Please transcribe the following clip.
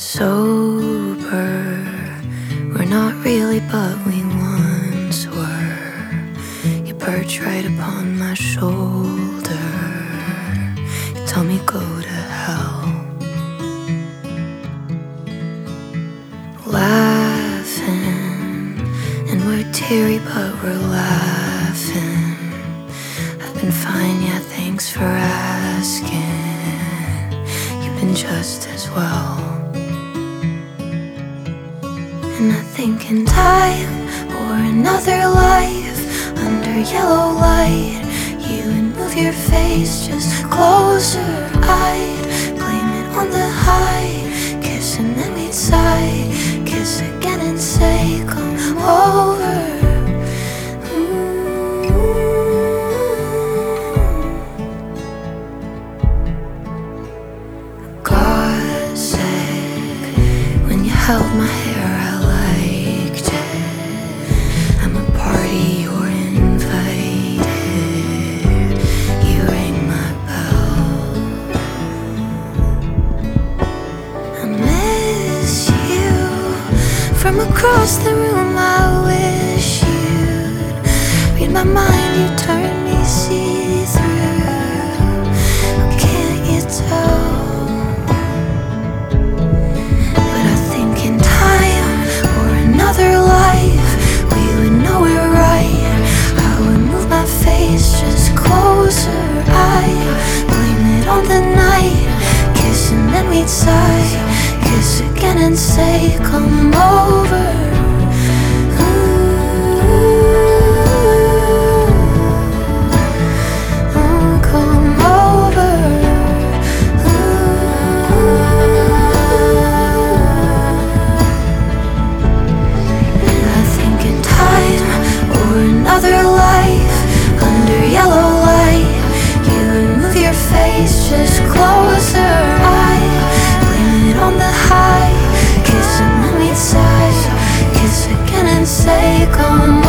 sober. We're not really, but we once were. You perch right upon my shoulder. You tell me go to hell. Laughing, and we're teary, but we're laughing. I've been fine, yeah, thanks for asking. You've been just as well. And I think in time or another life, under yellow light, you would move your face just closer. I'd blame it on the high kiss, and then we'd sigh, kiss again and say, come over. Got sick when you held my hair, I liked it. I'm a party, you're invited. You rang my bell. I miss you from across the room. I wish you'd read my mind. You turn me see-through. Can't you tell? Another life, we would know we're right. I would move my face just closer. I blame it on the night, kiss and then we'd sigh, kiss again and say, come over. Another life, under yellow light, you would move your face just closer. I blame it on the high kiss and then we'd sigh, kiss again and say, come